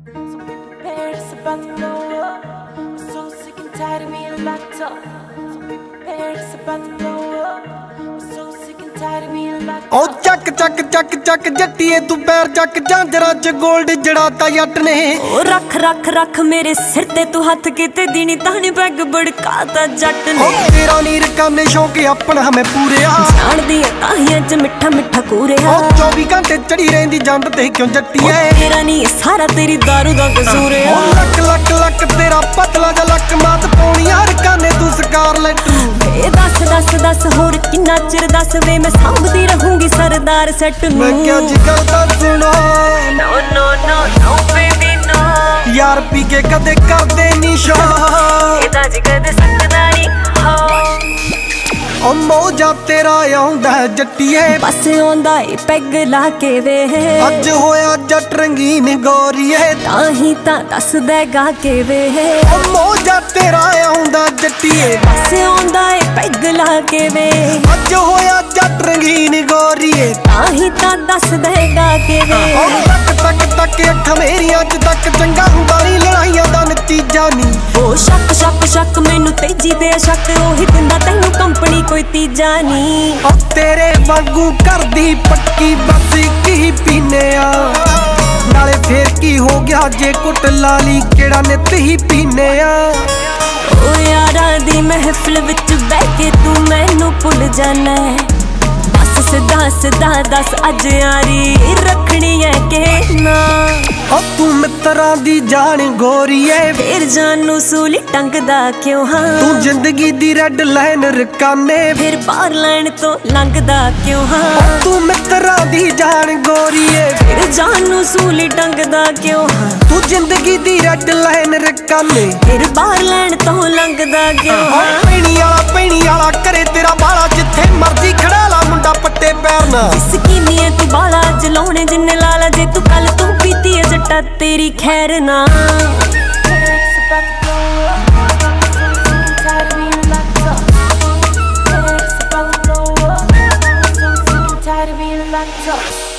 So be prepared, it's about to blow up. I'm so sick and tired of being locked up. So be prepared, it's about to blow up. I'm so sick and tired of being locked up. ओ ਚੱਕ ਚੱਕ ਚੱਕ ਚੱਕ ਜੱਟੀਏ ਤੂੰ ਪੈਰ ਚੱਕ ਜਾਂਜਰਾਂ ਚ 골ਡ ਜੜਾਤਾ ਜੱਟ ਨੇ। ओ रख रख रख मेरे सिर ते तू हथ किते दीनी तानी बैग बड़काता जट ने। ओ तेरा नीर काने शौक अपना हमें पूरे जान दी ताहियां च मिठा मिठा कूरे। ओ 24 घंटे चढ़ी रहंदी जंड ते क्यों जट्टीए। तेरा नी सारा तेरी दारू दा कसूर है। ओ लक लक लक तेरा पतला जा लक मात पौनी हर काने तू स्कारलेट। ए दस दस दस होर किन्ना चिर दस वे मैं सांभदी रहूंगी सरदार सेट नूं। मैं क्या जिगर दा सुनो no no no no baby no यार पी के कदे कर दे नी शो। एदा जिगर दे सकदा नी हो। ओ मौजा तेरा आउंदा जट्टीए बस आउंदा ए पैग ला के वे। अज होया जट रंगीन गोरीए ताही तां दस दे गा के वे। ओ मौजा तेरा आउंदा जट्टीए बस आउंदा ए पैग ला के वे। अज होया जट रंगीन गोरीए ताही तां दस दे गा के वे। ओ तक तक तक अख मेरियां च तक चंगा हुंदा नी लड़ाइयां दा नतीजा नी। ओ शक शक शक मैनू तेजी ते शक ओही दिंदा तैनू कंपनी कोई तीजा नी। ओ तेरे वांगू करदी पक्की बस की पीने आ नाले फेर की हो गया जे कुट लाली केड़ा नित ही पीने आ। ओ यारां दी महफिल विच बैठ के तू मैनू भुल जाना है। बस सिद्धा सिद्धा दस अज यारी रखनी है के ना। ओ तू मित्तरां दी जान गोरीए फिर जानू सूली टंगदा क्यों हाँ। तू जिंदगी दी रेड लाइन रकाने फिर बाहर लाइन तो लंघदा क्यों हाँ। तू मित्तरां दी जान गोरीए फिर जानू सूली टंगदा क्यों हाँ। तू जिंदगी दी रेड लाइन रकाने फिर बाहर लाइन तो लंघदा क्यों हाँ। पैणी वाला करे तेरा बाला जिथे मर्जी खड़ा ला मुंडा पट्टे पैर ना। स्कीमिए तू बाला जलाने जिन्ने लाला जे तू कल तू पीती है जट्टा तेरी खैर ना। It's about to blow up. I'm so sick and tired of being locked up. It's about to blow up. I'm so sick and tired of being locked up.